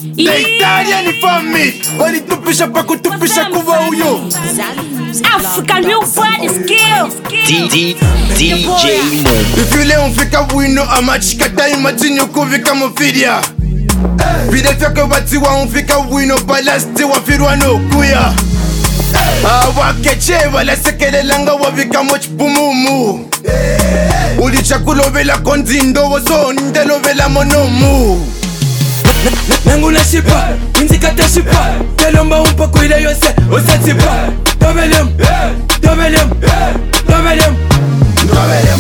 Italian for me. Walitupisha pa kutupisha kuwa uyo. African new body skills. DJ Mo. If you on fika wino amachikata imatinyo kuvika mofidia. Vide fyaka watiwa on fika wino balasti wafirwa no kuya. Wakeche wala sekele langa wavika moch pumumu. Ulichakulovela konzindo wazo ndelovela monomu. Nangu na shipa, inzikata shipa. Telomba umpako ile yose, osatipa. Dobelem, dobelem, dobelem, dobelem.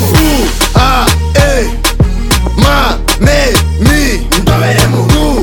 Ma, me, mi. Dobelem.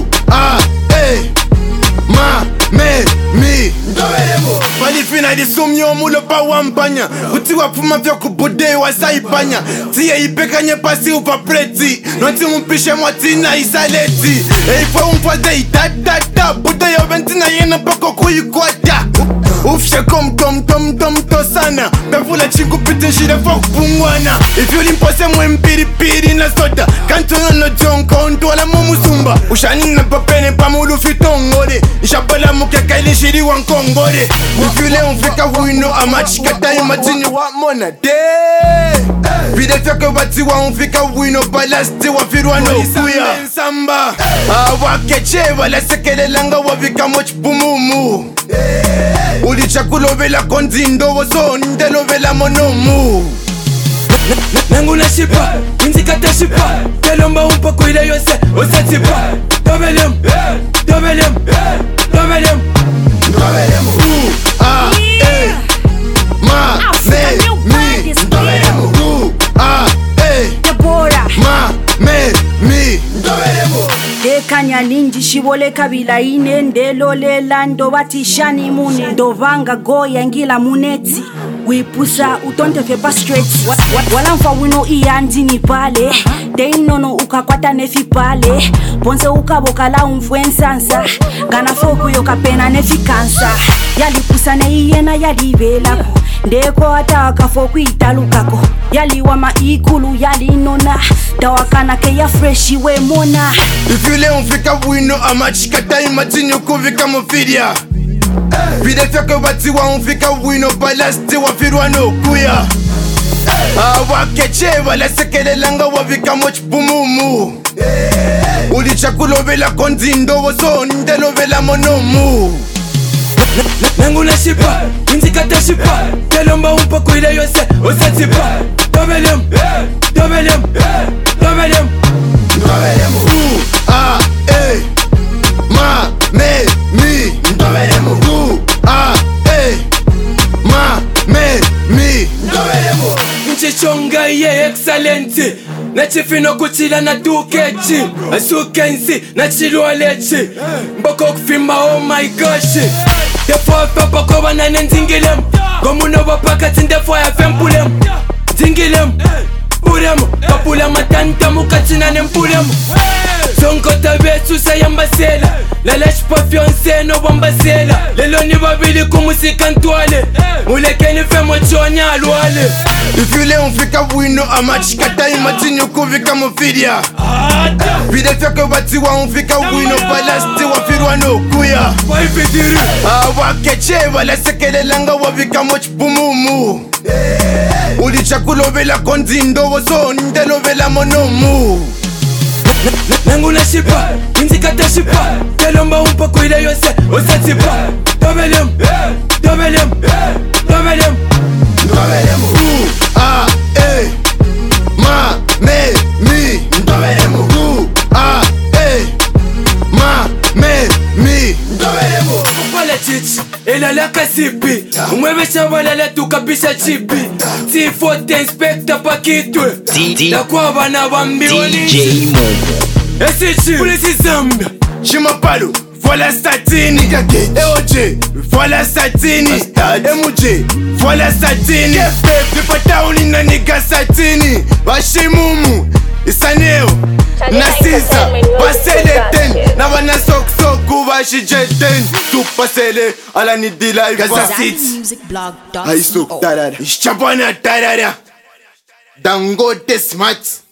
Ma, me, mi. Malifina di sumyo mulo pa wampanya. Utiwa puma vyo kubude wa saipanya. Tiye ipekanye pasi upa preti. Nonti mpishe mwatina isaleti. Eifo umfade itatata. Buda ya ventina yena pako kuyikwata. Ufshe kom tom to sana. Pefula chingu piti nshire fok pungwana. If you limpose mwe piri na soda. Kantono no jonko ontwala mumusumba. Ushanina papene pamulu fitongore. Ishabala mukeka ili shiri wankongore. If you leon fika wino amachikata imatinyo wa mona de. Vide fyaka watiwa unfika wino balasti wafirwa no kuya. Samba wakeche wala sekele langa wavika moch pumumu. Ulichakulovela konzindo wazo ndelovela monomu. Nangu na shipa, inzikata shipa. Telomba umpako ile yose, osatipa. Dobelem, dobelem, dobelem, dobelem. Ma, me, mi. Ma, me, mi. Dekanya ninji shibole kabila ine ndelole lando batishani mune dovanga goya ngila muneti wipusa utonte fepa straight wala mfa wino iyanzi ni pale deinono ukakwata nefi pale ponse ukabokala umfwensansa gana foku yokapena nefi kansa yalipusa ne iyena yalibelako ndeko ataka foku italukako yaliwama ikulu yalinona tawakana ke ya freshi we mona. If you leon fika wino amachikata imatinyo kuvika mofidia. Vide fyaka watiwa unfika wino balasti wafirwa no kuya. Wakeche wala sekele langa wavika moch pumumu. Ulichakulovela konzindo wazo ndelovela monomu. Nangu na shipa, inzikata shipa. Telomba umpako ile yose, osatipa. Dobelem, dobelem, dobelem, dobelem. Ma, me, mi. Dobelem. Ma, me, mi. Dobelem. Nchichonga ye excellenti. Nachifino kuchila na tukechi. Asukensi, nachilwalechi. Mboko kufima oh my gosh. Defo pepa koba na nenzingilem. Gomuno wapaka tindefo ya fempulem. Zingilem, purem. Kapula matanta mukatina nempulem. Zonko tabetu sayambasela. Lalash pa fiancé no bambasela. Lelo ni babili kumusika ntwale. Mulekeni femo chonya alwale. If you leon fika wino amachikata imatinyo kuvika mofidia. Vide fyaka watiwa unfika wino balasti wafirwa no kuya. Wakeche wala sekele langa wavika moch pumumu. Ulichakulovela konzindo wazo ndelovela monomu. Nangu na shipa, inzikata shipa. Telomba umpako ile yose, osatipa. Dobelem, dobelem, dobelem, dobelem. Ma, me, mi. Dobelem. Ma, me, mi. Dobelem. Upala chichi, elala kasipi. Umwebesha walala tukabisha chipi. T4 inspector pakitwe. Na kwa bana bambioni. DJ Mo. Esichi, polisi zambia. Shimapalo, voilà Statini. EOJ, voilà Statini. MJ, voilà Statini. Vipatauli na niga Statini. Washimumu, Isaneo, Nasisa, Baseleten. Na wana sok washijeten. Tupasele, ala ni dila ifasit. Aisu, tarara. Ishapana tarara. Dangote smart.